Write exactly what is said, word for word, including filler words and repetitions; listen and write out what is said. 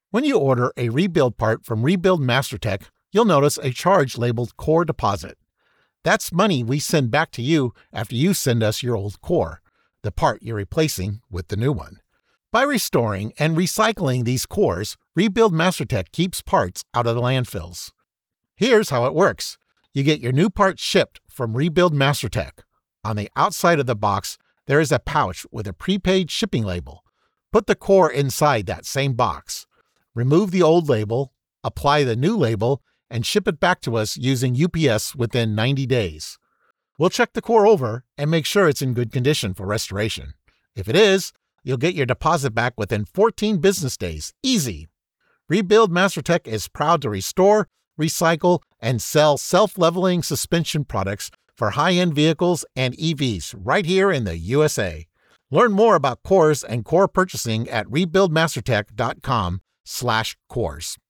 When you order a rebuild part from Rebuild Mastertech, you'll notice a charge labeled Core Deposit. That's money we send back to you after you send us your old core, the part you're replacing with the new one. By restoring and recycling these cores, Rebuild Mastertech keeps parts out of the landfills. Here's how it works. You get your new part shipped from Rebuild Mastertech. On the outside of the box, there is a pouch with a prepaid shipping label. Put the core inside that same box. Remove the old label, apply the new label, and ship it back to us using U P S within ninety days. We'll check the core over and make sure it's in good condition for restoration. If it is, you'll get your deposit back within fourteen business days. Easy. Rebuild Mastertech is proud to restore, recycle, and sell self-leveling suspension products for high-end vehicles and E Vs right here in the U S A. Learn more about cores and core purchasing at rebuild mastertech dot com slash cores.